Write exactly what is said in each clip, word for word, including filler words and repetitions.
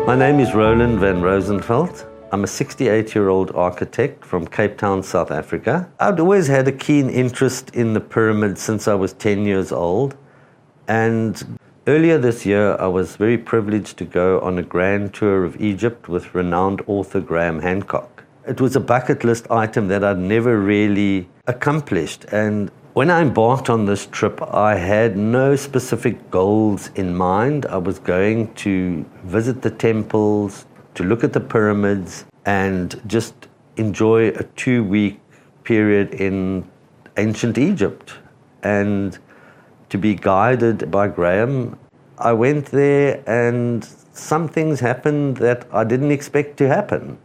My name is Roland van Rosenveld. I'm a sixty-eight-year-old architect from Cape Town, South Africa. I'd always had a keen interest in the pyramids since I was ten years old. And earlier this year, I was very privileged to go on a grand tour of Egypt with renowned author Graham Hancock. It was a bucket list item that I'd never really accomplished. And when I embarked on this trip, I had no specific goals in mind. I was going to visit the temples, to look at the pyramids, and just enjoy a two-week period in ancient Egypt. And to be guided by Graham, I went there and some things happened that I didn't expect to happen.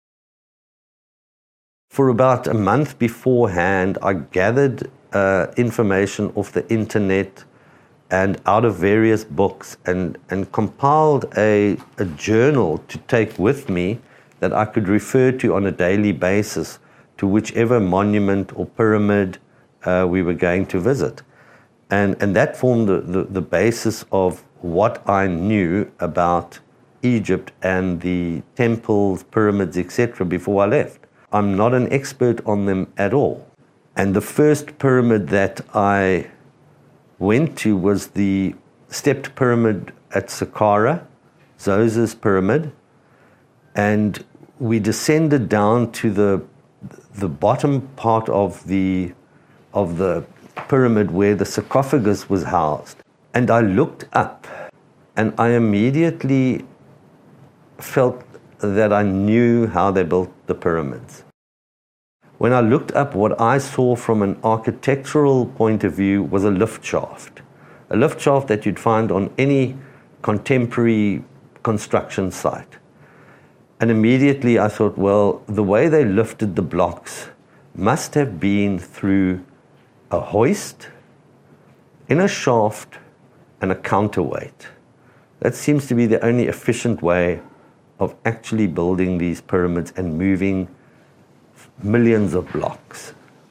For about a month beforehand, I gathered uh, information off the internet and out of various books and, and compiled a, a journal to take with me that I could refer to on a daily basis to whichever monument or pyramid uh, we were going to visit. And, and that formed the, the, the basis of what I knew about Egypt and the temples, pyramids, et cetera before I left. I'm not an expert on them at all. And the first pyramid that I went to was the stepped pyramid at Saqqara, Zoser's pyramid. And we descended down to the, the bottom part of the, of the pyramid where the sarcophagus was housed. And I looked up and I immediately felt that I knew how they built the pyramids. When I looked up, what I saw from an architectural point of view was a lift shaft. A lift shaft that you'd find on any contemporary construction site. And immediately I thought, well, the way they lifted the blocks must have been through a hoist, in a shaft, and a counterweight. That seems to be the only efficient way of actually building these pyramids and moving millions of blocks.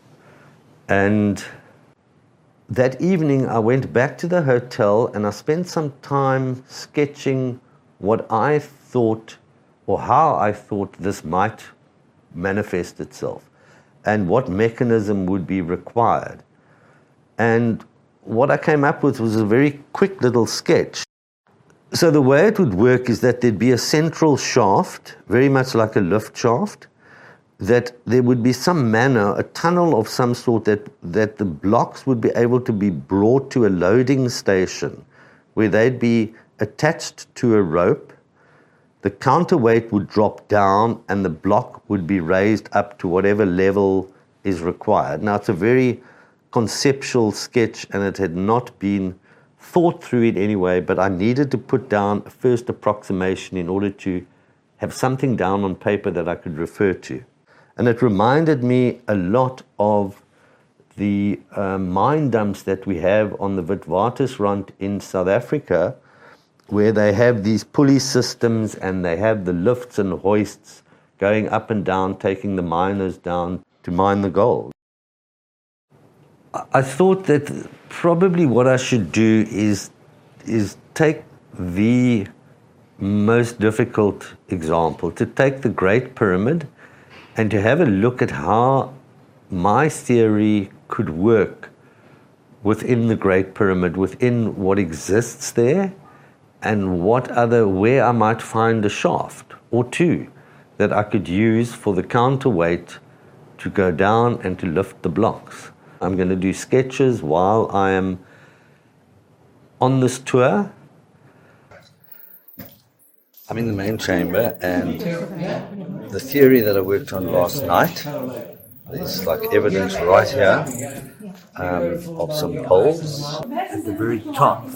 And that evening I went back to the hotel and I spent some time sketching what I thought or how I thought this might manifest itself and what mechanism would be required. And what I came up with was a very quick little sketch. So the way it would work is that there'd be a central shaft, very much like a lift shaft, that there would be some manner, a tunnel of some sort, that, that the blocks would be able to be brought to a loading station where they'd be attached to a rope. The counterweight would drop down and the block would be raised up to whatever level is required. Now, it's a very conceptual sketch and it had not been thought through in any way, but I needed to put down a first approximation in order to have something down on paper that I could refer to. And it reminded me a lot of the uh, mine dumps that we have on the Witwatersrand in South Africa, where they have these pulley systems and they have the lifts and hoists going up and down, taking the miners down to mine the gold. I thought that probably what I should do is, is take the most difficult example, to take the Great Pyramid and to have a look at how my theory could work within the Great Pyramid, within what exists there, and what other, where I might find a shaft or two that I could use for the counterweight to go down and to lift the blocks. I'm going to do sketches while I am on this tour. I'm in the main chamber, and the theory that I worked on last night, there's like evidence right here um, of some poles at the very top.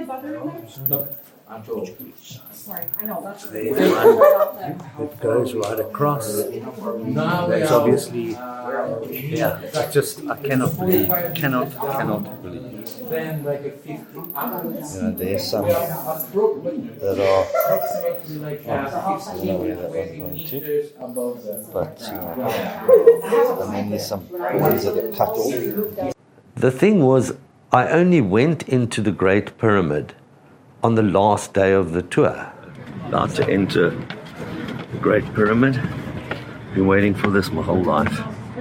There's one that goes right across. That's obviously, yeah, it's just, I cannot believe, cannot, cannot believe. You know, there's some that are, oh, I don't know where that one's going to, but, you know, and then there's some ones that are cut off. The thing was, I only went into the Great Pyramid on the last day of the tour. About to enter the Great Pyramid. Been waiting for this my whole life.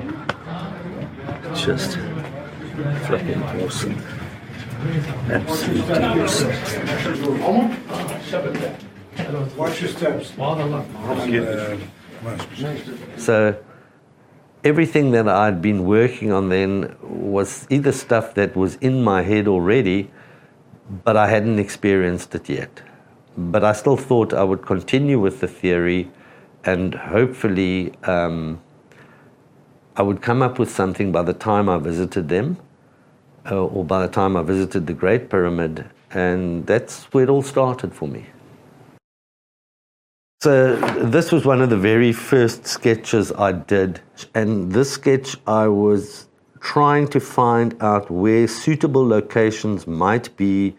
Just flipping awesome. Absolutely awesome. Watch your steps. So everything that I'd been working on then was either stuff that was in my head already, but I hadn't experienced it yet. But I still thought I would continue with the theory, and hopefully um, I would come up with something by the time I visited them, uh, or by the time I visited the Great Pyramid, and that's where it all started for me. So this was one of the very first sketches I did, and this sketch I was trying to find out where suitable locations might be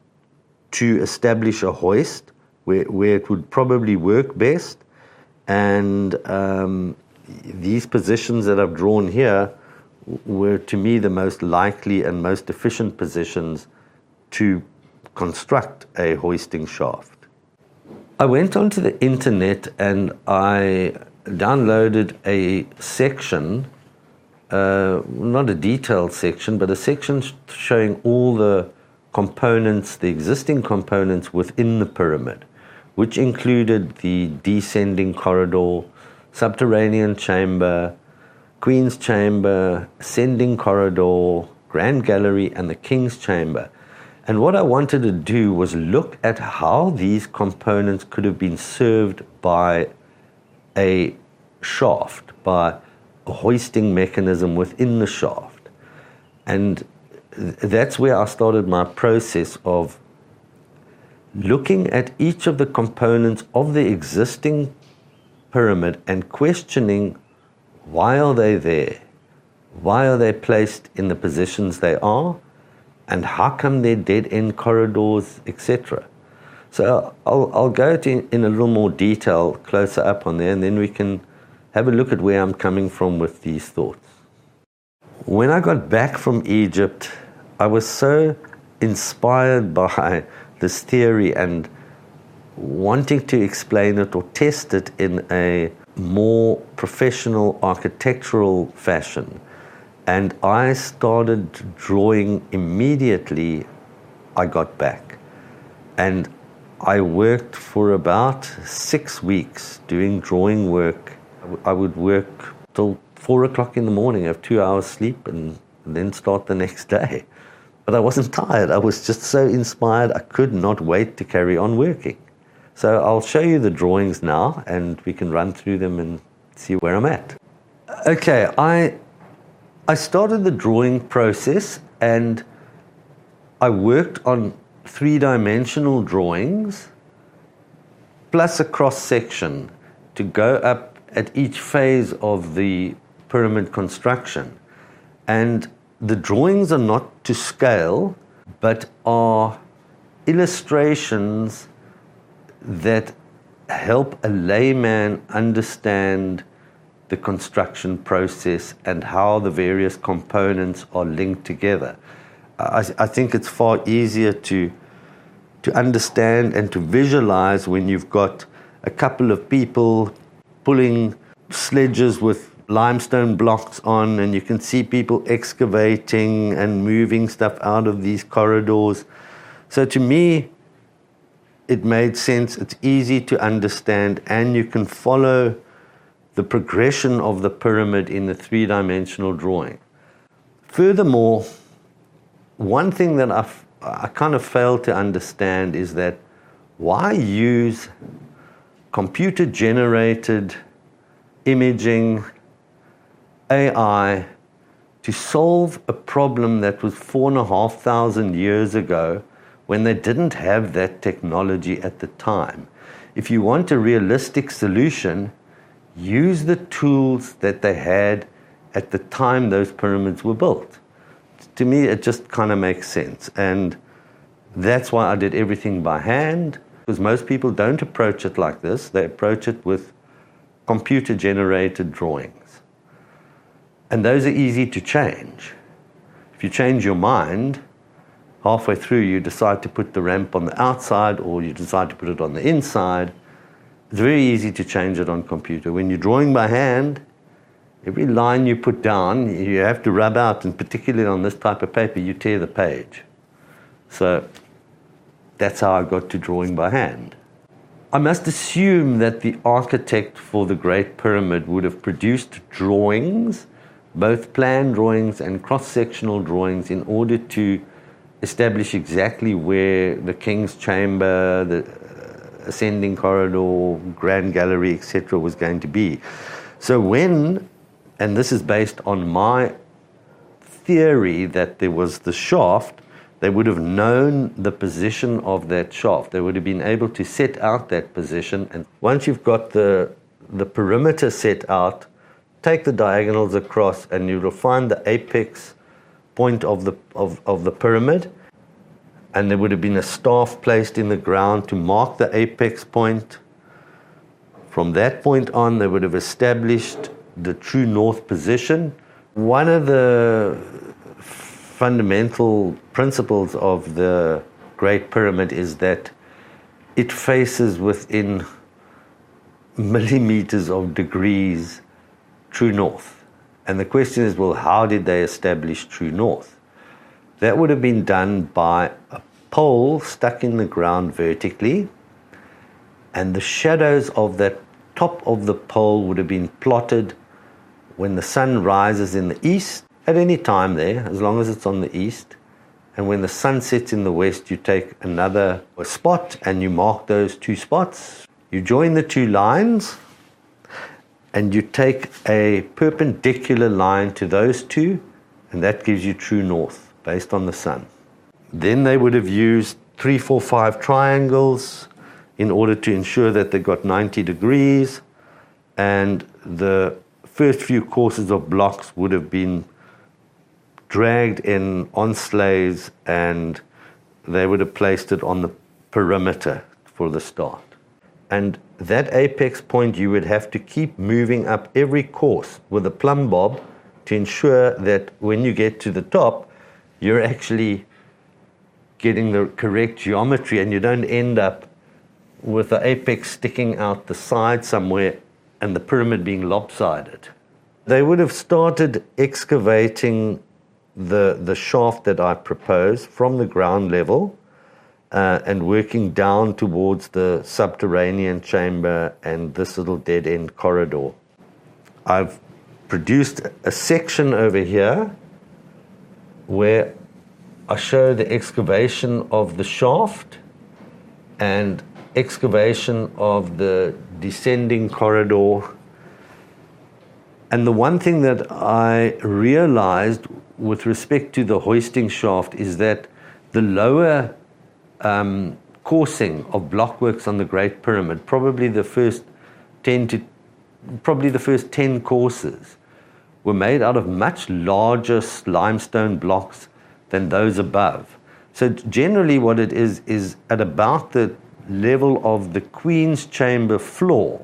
to establish a hoist, where, where it would probably work best. And um, these positions that I've drawn here were, to me, the most likely and most efficient positions to construct a hoisting shaft. I went onto the internet and I downloaded a section, uh, not a detailed section, but a section showing all the components, the existing components within the pyramid, which included the descending corridor, subterranean chamber, Queen's chamber, ascending corridor, grand gallery, and the King's chamber. And what I wanted to do was look at how these components could have been served by a shaft, by a hoisting mechanism within the shaft. And that's where I started my process of looking at each of the components of the existing pyramid and questioning, why are they there? Why are they placed in the positions they are? And how come they're dead-end corridors, et cetera? So I'll, I'll go to in a little more detail closer up on there, and then we can have a look at where I'm coming from with these thoughts. When I got back from Egypt, I was so inspired by this theory and wanting to explain it or test it in a more professional architectural fashion. And I started drawing immediately I got back. And I worked for about six weeks doing drawing work. I would work till four o'clock in the morning, have two hours sleep, and then start the next day. But I wasn't tired. I was just so inspired. I could not wait to carry on working. So I'll show you the drawings now, and we can run through them and see where I'm at. Okay, I I started the drawing process, and I worked on three-dimensional drawings plus a cross-section to go up at each phase of the pyramid construction. And the drawings are not to scale, but are illustrations that help a layman understand the construction process and how the various components are linked together. I, I think it's far easier to, to understand and to visualize when you've got a couple of people pulling sledges with limestone blocks on, and you can see people excavating and moving stuff out of these corridors. So to me, it made sense. It's easy to understand, and you can follow the progression of the pyramid in the three-dimensional drawing. Furthermore, one thing that I've, I kind of failed to understand is that why use computer-generated imaging, A I, to solve a problem that was four and a half thousand years ago when they didn't have that technology at the time. If you want a realistic solution, use the tools that they had at the time those pyramids were built. To me, it just kind of makes sense. And that's why I did everything by hand, because most people don't approach it like this. They approach it with computer-generated drawings. And those are easy to change. If you change your mind, halfway through you decide to put the ramp on the outside or you decide to put it on the inside, It's very easy to change it on computer. When you're drawing by hand, every line you put down, you have to rub out, and particularly on this type of paper, you tear the page. So that's how I got to drawing by hand. I must assume that the architect for the Great Pyramid would have produced drawings, both plan drawings and cross-sectional drawings, in order to establish exactly where the King's Chamber, the ascending corridor, grand gallery, et cetera was going to be. So when, and this is based on my theory that there was the shaft, they would have known the position of that shaft. They would have been able to set out that position. And once you've got the, the perimeter set out, take the diagonals across and you will find the apex point of the, of, of the pyramid. And there would have been a staff placed in the ground to mark the apex point. From that point on, they would have established the true north position. One of the fundamental principles of the Great Pyramid is that it faces within millimeters of degrees true north. And the question is, well, how did they establish true north? That would have been done by a pole stuck in the ground vertically, and the shadows of that top of the pole would have been plotted when the sun rises in the east, at any time there, as long as it's on the east. And when the sun sets in the west, you take another spot and you mark those two spots. You join the two lines and you take a perpendicular line to those two, and that gives you true north based on the sun. Then they would have used three, four, five triangles in order to ensure that they got ninety degrees, and the first few courses of blocks would have been dragged in on sleighs, and they would have placed it on the perimeter for the start. And that apex point you would have to keep moving up every course with a plumb bob to ensure that when you get to the top, you're actually getting the correct geometry and you don't end up with the apex sticking out the side somewhere and the pyramid being lopsided. They would have started excavating the, the shaft that I proposed from the ground level uh, and working down towards the subterranean chamber and this little dead-end corridor. I've produced a section over here where I show the excavation of the shaft and excavation of the descending corridor. And the one thing that I realized with respect to the hoisting shaft is that the lower um, coursing of blockworks on the Great Pyramid, probably the first ten to probably the first ten courses, were made out of much larger limestone blocks than those above. So generally what it is, is at about the level of the Queen's Chamber floor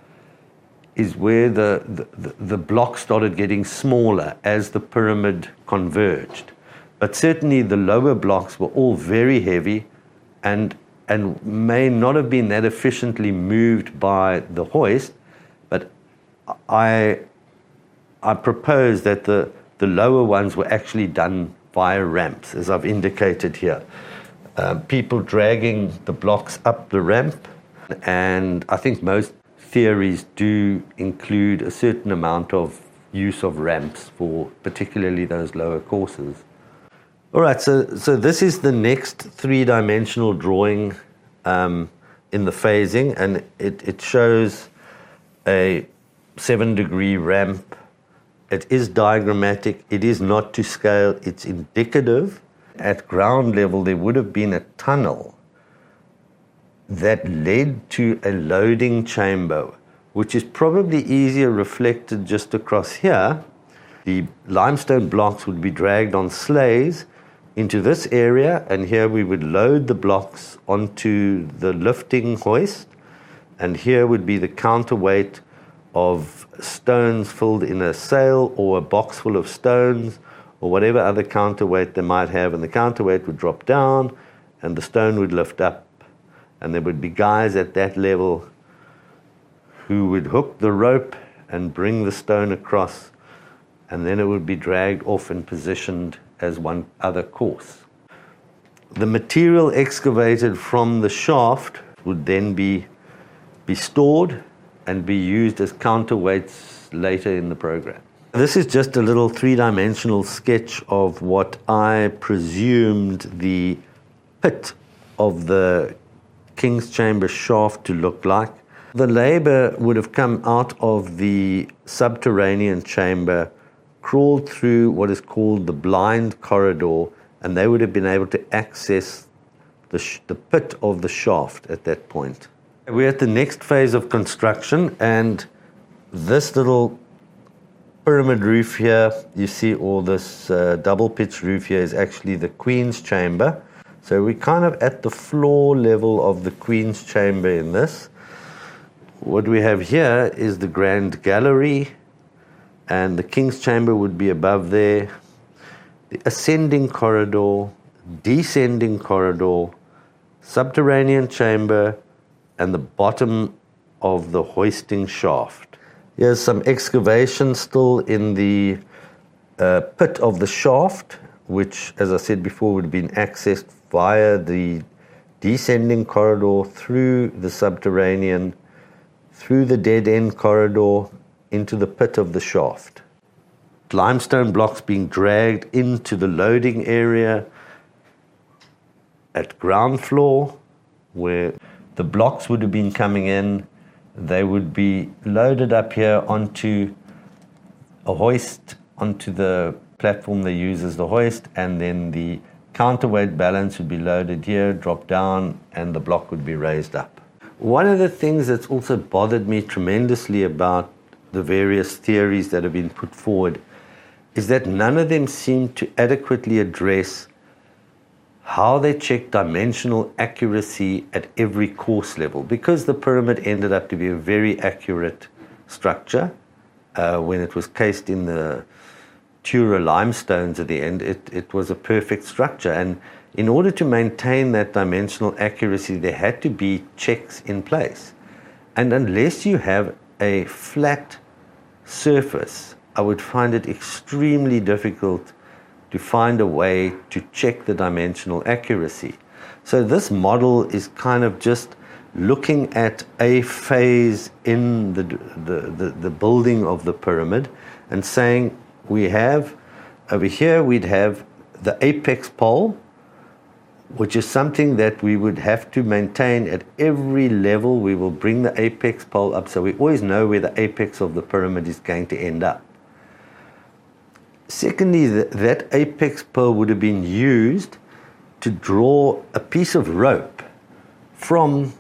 is where the, the, the block started getting smaller as the pyramid converged. But certainly the lower blocks were all very heavy and, and may not have been that efficiently moved by the hoist, but I, I propose that the, the lower ones were actually done via ramps, as I've indicated here. Uh, people dragging the blocks up the ramp, and I think most theories do include a certain amount of use of ramps for particularly those lower courses. All right, so, so this is the next three-dimensional drawing um, in the phasing, and it, it shows a seven-degree ramp. It is diagrammatic, it is not to scale, it's indicative. At ground level, there would have been a tunnel that led to a loading chamber, which is probably easier reflected just across here. The limestone blocks would be dragged on sleighs into this area, and here we would load the blocks onto the lifting hoist, and here would be the counterweight of stones filled in a sail or a box full of stones or whatever other counterweight they might have, and the counterweight would drop down and the stone would lift up, and there would be guys at that level who would hook the rope and bring the stone across, and then it would be dragged off and positioned as one other course. The material excavated from the shaft would then be, be stored and be used as counterweights later in the program. This is just a little three-dimensional sketch of what I presumed the pit of the King's Chamber shaft to look like. The labor would have come out of the subterranean chamber, crawled through what is called the blind corridor, and they would have been able to access the, sh the pit of the shaft at that point. We're at the next phase of construction, and this little pyramid roof here, you see all this uh, double pitch roof here is actually the Queen's Chamber. So we're kind of at the floor level of the Queen's Chamber in this. What we have here is the Grand Gallery, and the King's Chamber would be above there. The ascending corridor, descending corridor, subterranean chamber, and the bottom of the hoisting shaft. Here's some excavation still in the uh, pit of the shaft, which, as I said before, would have been accessed via the descending corridor through the subterranean, through the dead-end corridor, into the pit of the shaft. Limestone blocks being dragged into the loading area at ground floor, where the blocks would have been coming in. They would be loaded up here onto a hoist, onto the platform they use as the hoist, and then the counterweight balance would be loaded here, drop down, and the block would be raised up. One of the things that's also bothered me tremendously about the various theories that have been put forward is that none of them seem to adequately address how they check dimensional accuracy at every course level. Because the pyramid ended up to be a very accurate structure, uh, when it was cased in the Tura limestones at the end, it, it was a perfect structure. And in order to maintain that dimensional accuracy, there had to be checks in place. And unless you have a flat surface, I would find it extremely difficult to find a way to check the dimensional accuracy. So this model is kind of just looking at a phase in the, the, the, the building of the pyramid and saying, we have, over here we'd have the apex pole, which is something that we would have to maintain at every level. We will bring the apex pole up, so we always know where the apex of the pyramid is going to end up. Secondly, th that apex pole would have been used to draw a piece of rope from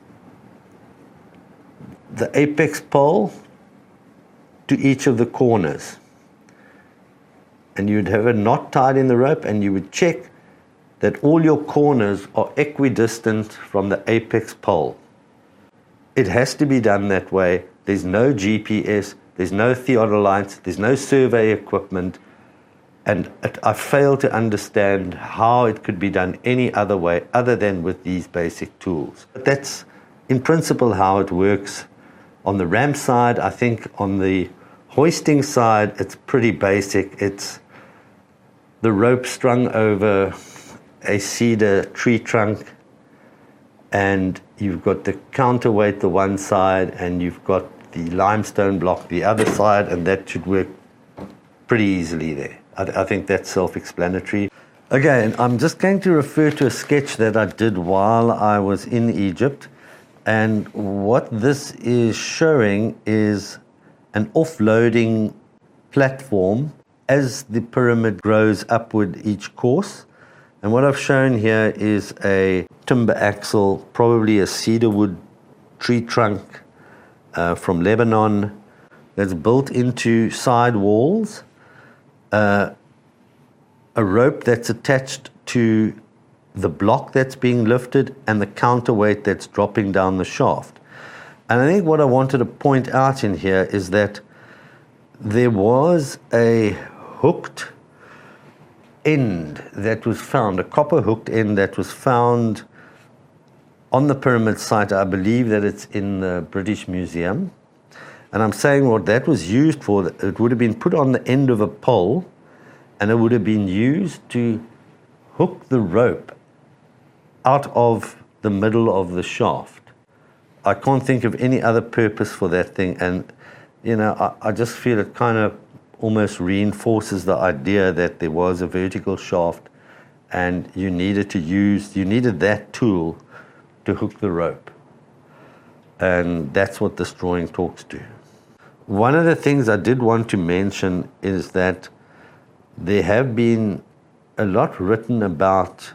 the apex pole to each of the corners. And you'd have a knot tied in the rope, and you would check that all your corners are equidistant from the apex pole. It has to be done that way. There's no G P S, there's no theodolites, there's no survey equipment, and it, I fail to understand how it could be done any other way other than with these basic tools. But that's in principle how it works. On the ramp side, I think on the hoisting side, it's pretty basic. It's the rope strung over a cedar tree trunk, and you've got the counterweight the one side, and you've got the limestone block the other side, and that should work pretty easily there. I, th I think that's self-explanatory. Again, I'm just going to refer to a sketch that I did while I was in Egypt, and what this is showing is an offloading platform as the pyramid grows upward each course. And what I've shown here is a timber axle, probably a cedar wood tree trunk uh, from Lebanon, that's built into side walls, uh, a rope that's attached to the block that's being lifted, and the counterweight that's dropping down the shaft. And I think what I wanted to point out in here is that there was a hooked end that was found, a copper hooked end that was found on the pyramid site. I believe that it's in the British Museum. And I'm saying what that was used for, it would have been put on the end of a pole, and it would have been used to hook the rope out of the middle of the shaft. I can't think of any other purpose for that thing, and you know, I, I just feel it kind of almost reinforces the idea that there was a vertical shaft, and you needed to use, you needed that tool to hook the rope. And that's what this drawing talks to. One of the things I did want to mention is that there have been a lot written about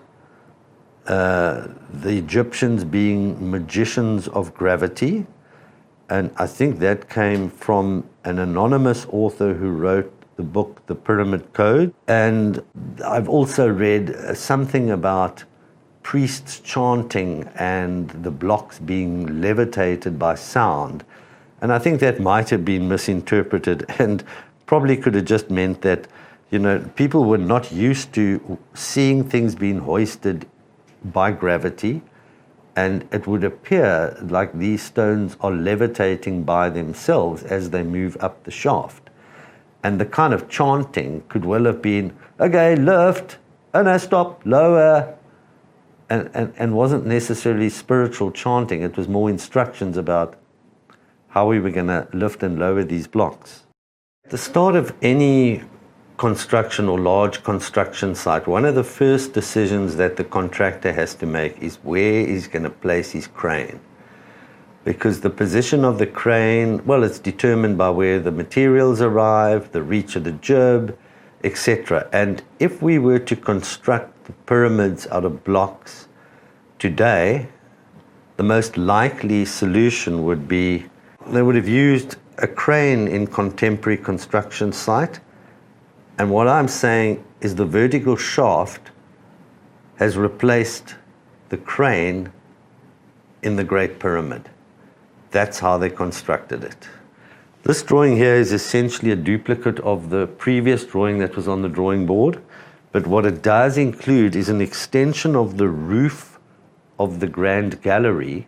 uh, the Egyptians being magicians of gravity, and I think that came from an anonymous author who wrote the book The Pyramid Code. And I've also read something about priests chanting and the blocks being levitated by sound. And I think that might have been misinterpreted and probably could have just meant that, you know, people were not used to seeing things being hoisted by gravity, and it would appear like these stones are levitating by themselves as they move up the shaft. And the kind of chanting could well have been, okay, lift, oh no, stop, lower, and, and, and wasn't necessarily spiritual chanting. It was more instructions about how we were going to lift and lower these blocks. At the start of any construction or large construction site, one of the first decisions that the contractor has to make is where he's going to place his crane. Because the position of the crane, well, it's determined by where the materials arrive, the reach of the jib, et cetera. And if we were to construct the pyramids out of blocks today, the most likely solution would be they would have used a crane in contemporary construction site. And what I'm saying is the vertical shaft has replaced the crane in the Great Pyramid. That's how they constructed it. This drawing here is essentially a duplicate of the previous drawing that was on the drawing board, but what it does include is an extension of the roof of the Grand Gallery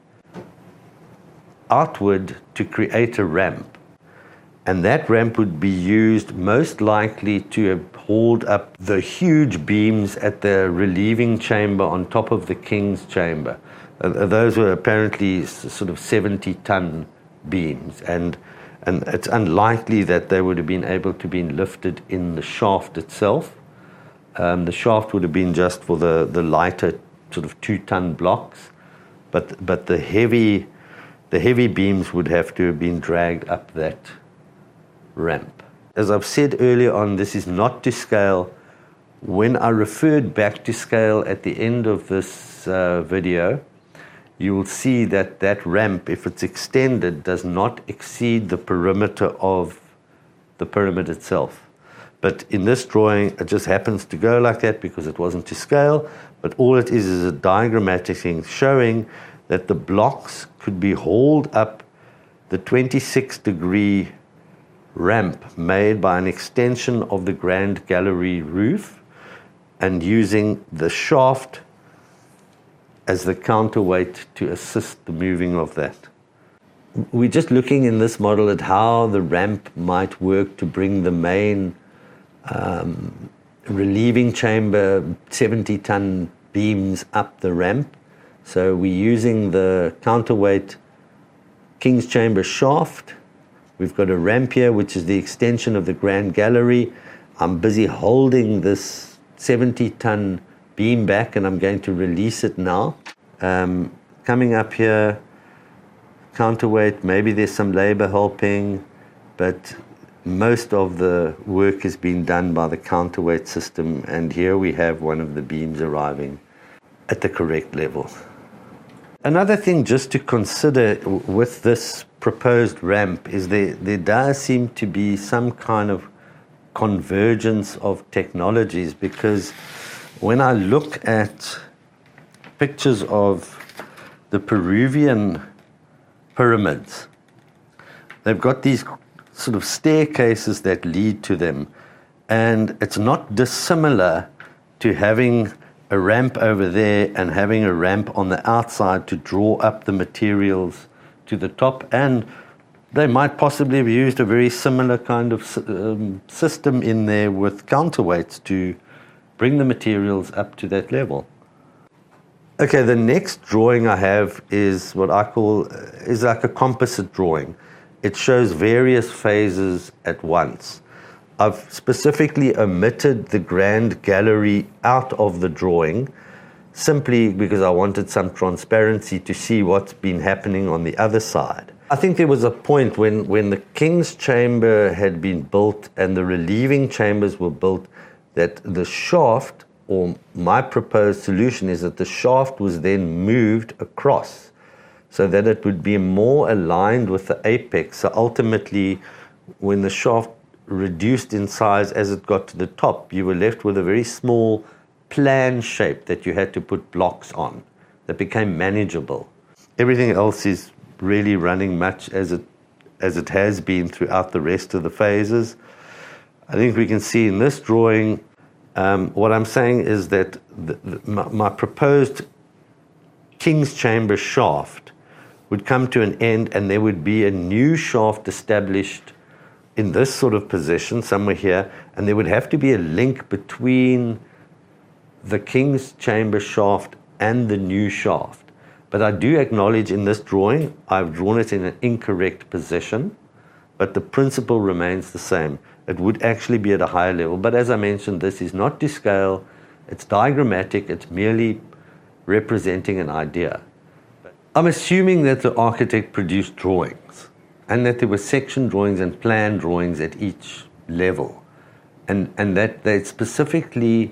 outward to create a ramp. And that ramp would be used most likely to hold up the huge beams at the relieving chamber on top of the king's chamber. Uh, those were apparently sort of seventy-ton beams, and and it's unlikely that they would have been able to be lifted in the shaft itself. Um, the shaft would have been just for the, the lighter sort of two-ton blocks, but but the heavy the heavy beams would have to have been dragged up that ramp. As I've said earlier on, this is not to scale. When I referred back to scale at the end of this uh, video, you will see that that ramp, if it's extended, does not exceed the perimeter of the pyramid itself. But in this drawing, it just happens to go like that because it wasn't to scale, but all it is is a diagrammatic thing showing that the blocks could be hauled up the twenty-six degree ramp made by an extension of the Grand Gallery roof and using the shaft as the counterweight to assist the moving of that. We're just looking in this model at how the ramp might work to bring the main um, relieving chamber seventy ton beams up the ramp. So we're using the counterweight King's Chamber shaft. We've got a ramp here, which is the extension of the Grand Gallery. I'm busy holding this seventy ton beam back, and I'm going to release it now. Um, coming up here, counterweight, maybe there's some labor helping, but most of the work has been done by the counterweight system, and here we have one of the beams arriving at the correct level. Another thing just to consider with this proposed ramp is there, there does seem to be some kind of convergence of technologies, because when I look at pictures of the Peruvian pyramids, they've got these sort of staircases that lead to them, and it's not dissimilar to having a ramp over there and having a ramp on the outside to draw up the materials to the top, and they might possibly have used a very similar kind of um, system in there with counterweights to bring the materials up to that level. Okay, the next drawing I have is what I call, is like a composite drawing. It shows various phases at once. I've specifically omitted the grand gallery out of the drawing simply because I wanted some transparency to see what's been happening on the other side. I think there was a point when, when the King's Chamber had been built and the relieving chambers were built that the shaft, or my proposed solution is that the shaft was then moved across so that it would be more aligned with the apex. So ultimately, when the shaft reduced in size as it got to the top, you were left with a very small plan shape that you had to put blocks on that became manageable. Everything else is really running much as it as it has been throughout the rest of the phases. I think we can see in this drawing, um, what I'm saying is that the, the, my, my proposed King's Chamber shaft would come to an end and there would be a new shaft established in this sort of position somewhere here, and there would have to be a link between the King's Chamber shaft and the new shaft. But I do acknowledge in this drawing, I've drawn it in an incorrect position, but the principle remains the same. It would actually be at a higher level. But as I mentioned, this is not to scale, it's diagrammatic, it's merely representing an idea. I'm assuming that the architect produced drawings and that there were section drawings and plan drawings at each level, and, and that they specifically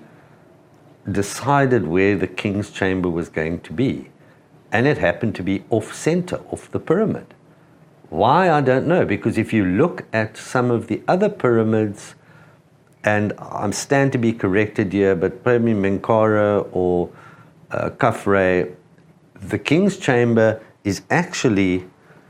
decided where the King's Chamber was going to be. And it happened to be off-center, off the pyramid. Why, I don't know, because if you look at some of the other pyramids, and I'm stand to be corrected here, but maybe Menkaure or uh, Khafre, the King's Chamber is actually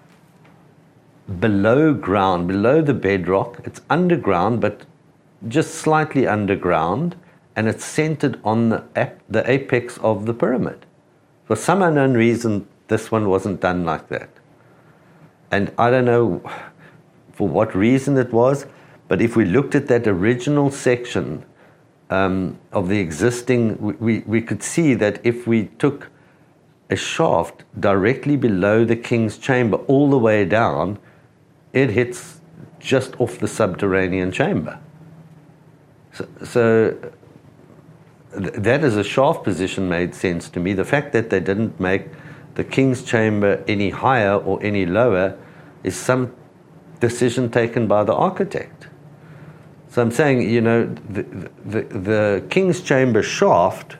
below ground, below the bedrock. It's underground, but just slightly underground, and it's centered on the, ap the apex of the pyramid. For some unknown reason, this one wasn't done like that. And I don't know for what reason it was, but if we looked at that original section um, of the existing, we, we, we could see that if we took a shaft directly below the King's Chamber all the way down, it hits just off the subterranean chamber. So, so th that as a shaft position made sense to me. The fact that they didn't make the King's Chamber any higher or any lower is some decision taken by the architect. So I'm saying, you know, the, the, the King's Chamber shaft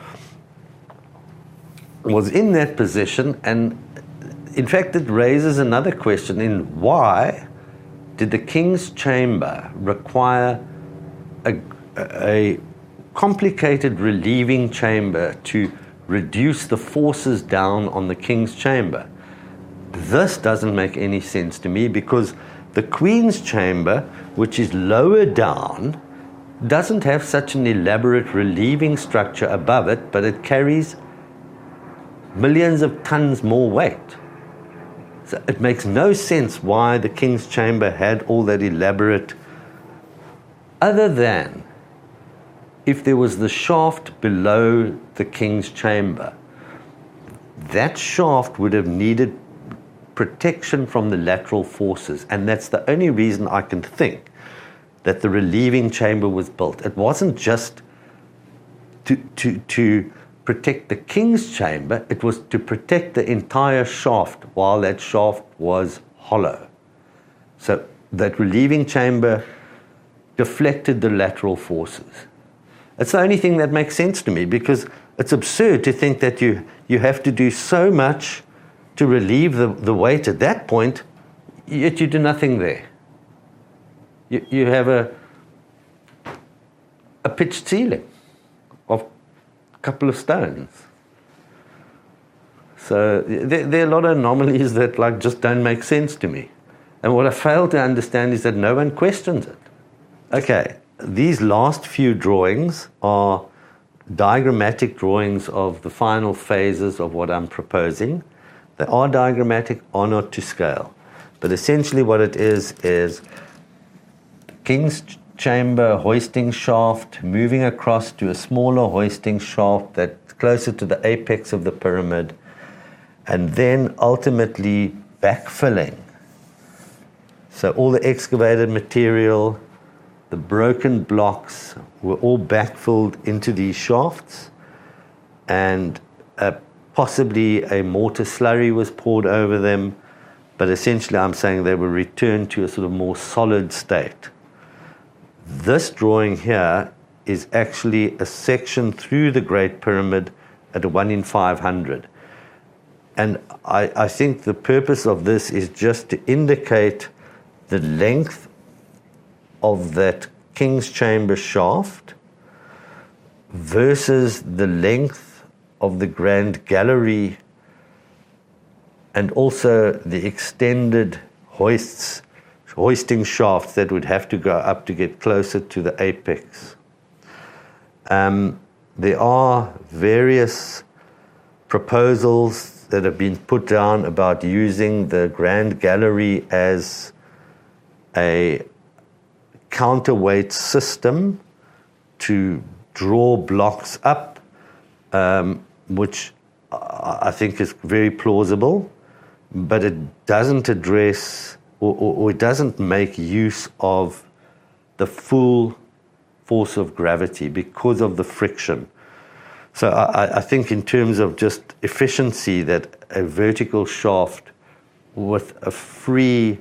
was in that position, and in fact it raises another question in why did the King's Chamber require a, a complicated relieving chamber to reduce the forces down on the King's Chamber? This doesn't make any sense to me, because the Queen's Chamber, which is lower down, doesn't have such an elaborate relieving structure above it, but it carries millions of tons more weight. So it makes no sense why the King's Chamber had all that elaborate, other than if there was the shaft below the King's Chamber. That shaft would have needed protection from the lateral forces, and that's the only reason I can think that the relieving chamber was built. It wasn't just to, to, to protect the King's Chamber, it was to protect the entire shaft while that shaft was hollow. So that relieving chamber deflected the lateral forces. It's the only thing that makes sense to me, because it's absurd to think that you, you have to do so much to relieve the, the weight at that point, yet you do nothing there. You, you have a, a pitched ceiling of a couple of stones. So there, there are a lot of anomalies that like just don't make sense to me. And what I fail to understand is that no one questions it. Okay, these last few drawings are diagrammatic drawings of the final phases of what I'm proposing. They are diagrammatic, are not to scale. But essentially what it is, is King's Chamber hoisting shaft moving across to a smaller hoisting shaft that's closer to the apex of the pyramid, and then ultimately backfilling. So all the excavated material, the broken blocks were all backfilled into these shafts, and uh, possibly a mortar slurry was poured over them, but essentially I'm saying they were returned to a sort of more solid state. This drawing here is actually a section through the Great Pyramid at a one in five hundred. And I, I think the purpose of this is just to indicate the length of that King's Chamber shaft versus the length of the Grand Gallery, and also the extended hoists, hoisting shafts that would have to go up to get closer to the apex. Um, there are various proposals that have been put down about using the Grand Gallery as a counterweight system to draw blocks up, um, which I think is very plausible, but it doesn't address or, or, or it doesn't make use of the full force of gravity because of the friction. So I, I think in terms of just efficiency, that a vertical shaft with a free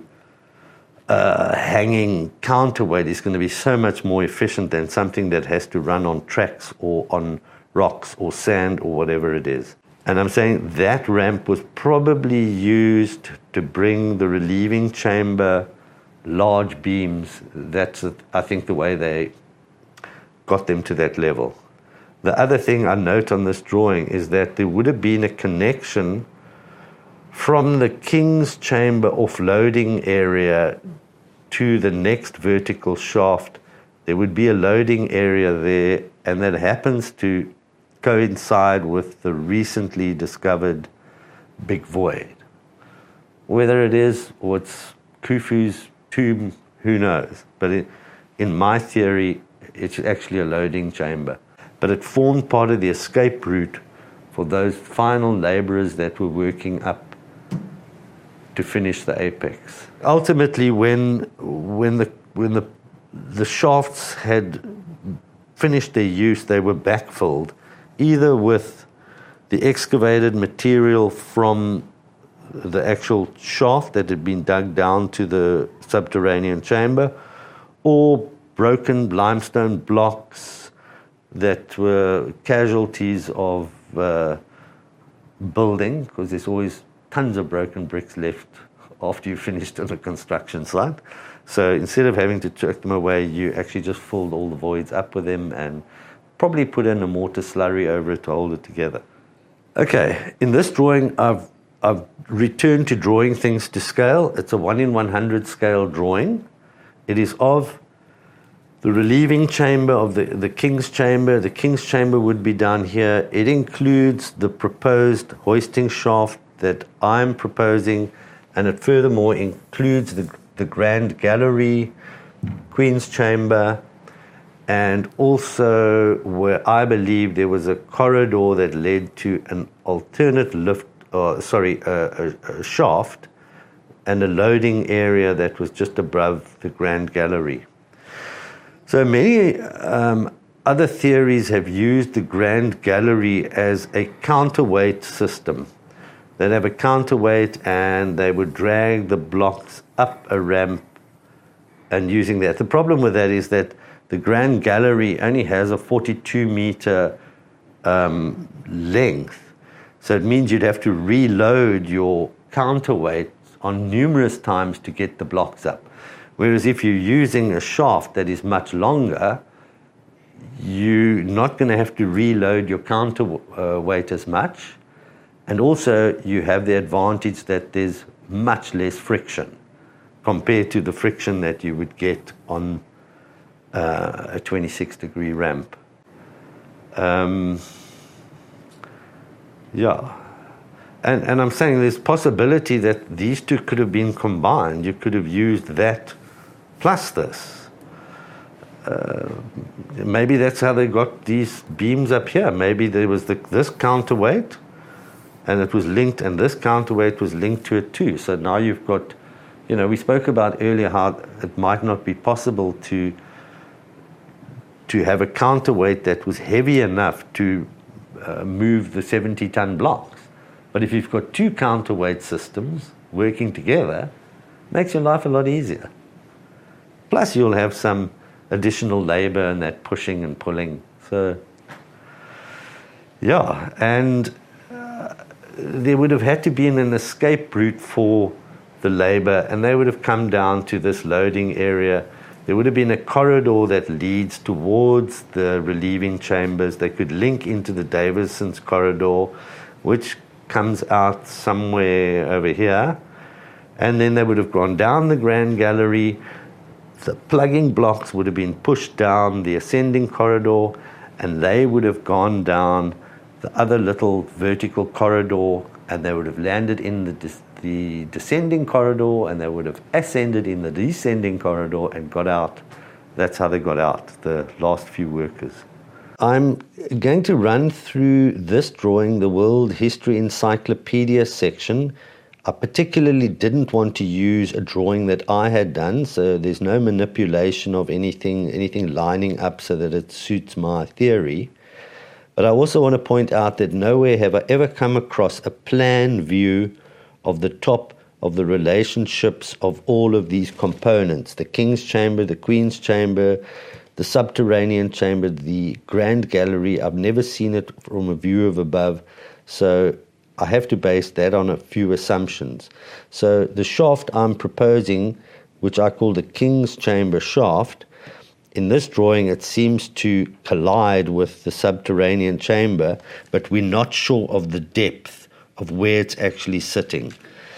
uh, hanging counterweight is going to be so much more efficient than something that has to run on tracks or on rocks or sand or whatever it is. And I'm saying that ramp was probably used to bring the relieving chamber large beams. That's, I think, the way they got them to that level. The other thing I note on this drawing is that there would have been a connection from the King's Chamber offloading area to the next vertical shaft. There would be a loading area there, and that happens to coincide with the recently discovered big void. Whether it is or it's Khufu's tomb, who knows? But it, in my theory, it's actually a loading chamber. But it formed part of the escape route for those final laborers that were working up to finish the apex. Ultimately, when when the when the the shafts had finished their use, they were backfilled, either with the excavated material from the actual shaft that had been dug down to the subterranean chamber, or broken limestone blocks that were casualties of uh, building, because there's always tons of broken bricks left after you've finished on a construction site. So instead of having to chuck them away, you actually just filled all the voids up with them and probably put in a mortar slurry over it to hold it together. Okay, in this drawing, I've, I've returned to drawing things to scale. It's a one in one hundred scale drawing. It is of the relieving chamber of the, the King's Chamber. The King's Chamber would be down here. It includes the proposed hoisting shaft that I'm proposing, and it furthermore includes the, the Grand Gallery, Queen's Chamber, and also where I believe there was a corridor that led to an alternate lift, or sorry, a, a, a shaft, and a loading area that was just above the Grand Gallery. So many um, other theories have used the Grand Gallery as a counterweight system. They'd have a counterweight and they would drag the blocks up a ramp and using that. The problem with that is that the Grand Gallery only has a forty-two meter um, length. So it means you'd have to reload your counterweight on numerous times to get the blocks up. Whereas if you're using a shaft that is much longer, you're not going to have to reload your counterweight as much. And also you have the advantage that there's much less friction compared to the friction that you would get on uh, a twenty-six degree ramp. Um, yeah. And, and I'm saying there's possibility that these two could have been combined. You could have used that plus this. Uh, maybe that's how they got these beams up here. Maybe there was the, this counterweight, and it was linked, and this counterweight was linked to it too. So now you've got, you know, we spoke about earlier how it might not be possible to, to have a counterweight that was heavy enough to uh, move the seventy-ton blocks. But if you've got two counterweight systems working together, it makes your life a lot easier. Plus, you'll have some additional labor and that pushing and pulling. So, yeah, and uh, there would have had to be an escape route for the labor, and they would have come down to this loading area. There would have been a corridor that leads towards the relieving chambers. They could link into the Davison's corridor, which comes out somewhere over here, and then they would have gone down the Grand Gallery. The plugging blocks would have been pushed down the ascending corridor, and they would have gone down the other little vertical corridor, and they would have landed in the, des- the descending corridor, and they would have ascended in the descending corridor and got out. That's how they got out, the last few workers. I'm going to run through this drawing, the World History Encyclopedia section. I particularly didn't want to use a drawing that I had done, so there's no manipulation of anything, anything lining up so that it suits my theory. But I also want to point out that nowhere have I ever come across a plan view of the top of the relationships of all of these components, the King's Chamber, the Queen's Chamber, the subterranean chamber, the Grand Gallery. I've never seen it from a view of above, so I have to base that on a few assumptions. So the shaft I'm proposing, which I call the King's Chamber shaft, in this drawing it seems to collide with the subterranean chamber, but we're not sure of the depth of where it's actually sitting.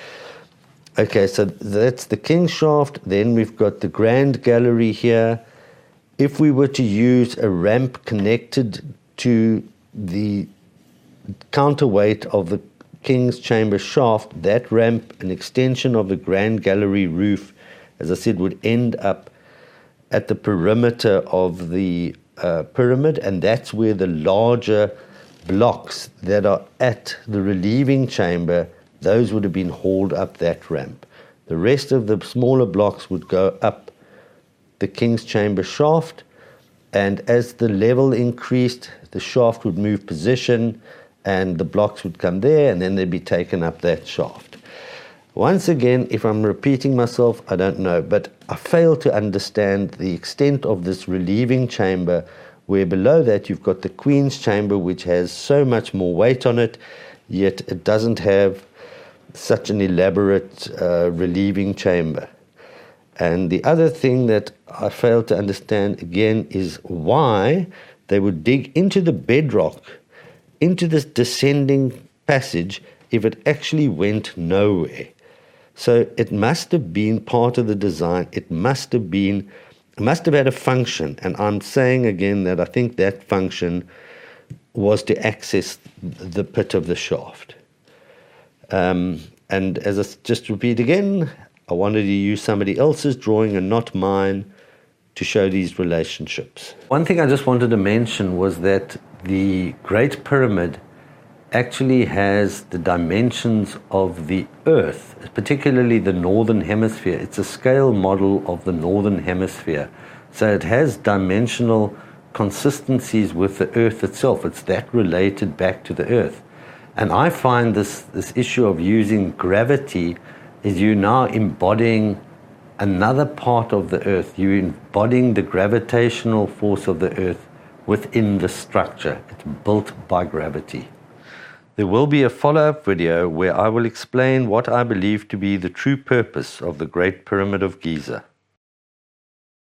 Okay, so that's the King's shaft. Then we've got the Grand Gallery here. If we were to use a ramp connected to the counterweight of the King's Chamber shaft, that ramp, an extension of the Grand Gallery roof, as I said, would end up at the perimeter of the uh, pyramid, and that's where the larger blocks that are at the relieving chamber, those would have been hauled up that ramp. The rest of the smaller blocks would go up the King's Chamber shaft, and as the level increased, the shaft would move position, and the blocks would come there, and then they'd be taken up that shaft. Once again, if I'm repeating myself, I don't know, but I fail to understand the extent of this relieving chamber, where below that you've got the Queen's Chamber, which has so much more weight on it, yet it doesn't have such an elaborate uh, relieving chamber. And the other thing that I fail to understand again is why they would dig into the bedrock, into this descending passage, if it actually went nowhere. So it must have been part of the design. It must have been, it must have had a function. And I'm saying again that I think that function was to access the pit of the shaft. Um, and as I just repeat again, I wanted to use somebody else's drawing and not mine to show these relationships. One thing I just wanted to mention was that the Great Pyramid actually has the dimensions of the Earth, particularly the Northern Hemisphere. It's a scale model of the Northern Hemisphere. So it has dimensional consistencies with the Earth itself. It's that related back to the Earth. And I find this, this issue of using gravity is you now embodying another part of the Earth. You're embodying the gravitational force of the Earth within the structure. It's built by gravity. There will be a follow-up video where I will explain what I believe to be the true purpose of the Great Pyramid of Giza.